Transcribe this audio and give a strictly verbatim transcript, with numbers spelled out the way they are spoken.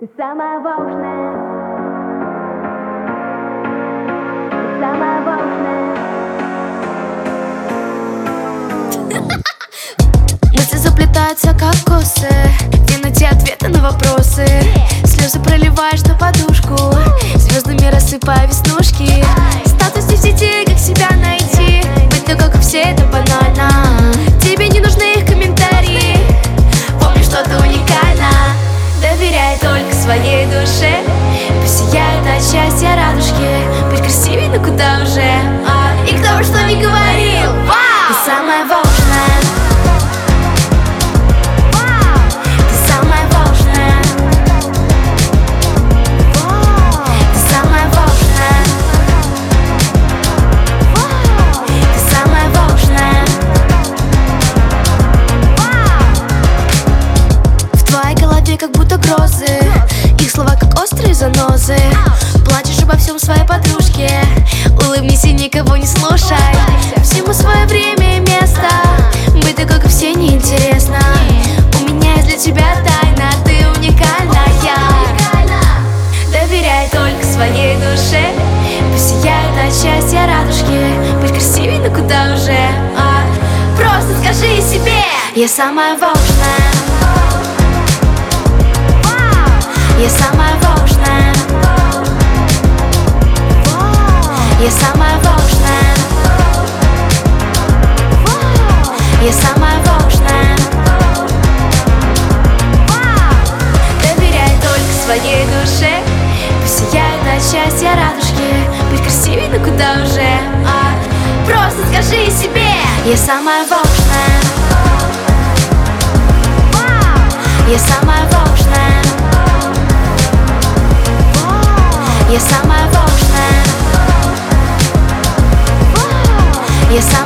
Ты самая волшебная, ты самая волшебная. Мысли заплетаются, как косы, в темноте ответы на вопросы. Слезы проливаешь на подушку, звездами рассыпая веснушки. Статусы в сети, как себя найти, быть такой, как все, это банально. Тебе не нужны их комментарии, помни, что ты уникальна. Доверяй только своей душе, пусть сияют от счастья радужки. Быть красивей, ну куда уже, а? И кто бы что ни говорил, вау! Ты самая волшебная. Как будто грозы, их слова как острые занозы. Плачешь обо всем своей подружке, улыбнись и никого не слушай. Всему свое время и место, быть такой, как все, неинтересно. У меня есть для тебя тайна, ты уникальная. Доверяй только своей душе, пусть сияют от счастья радужки. Быть красивей, ну куда уже, а? Просто скажи себе: я самая волшебная. Я самая волшебная. Я самая волшебная. Я самая волшебная. Доверяй только своей душе, пусть сияют от счастья радужки. Быть красивей, ну куда уже, а? Просто скажи себе: я самая волшебная. Я самая волшебная. Я самая волшебная. Я самая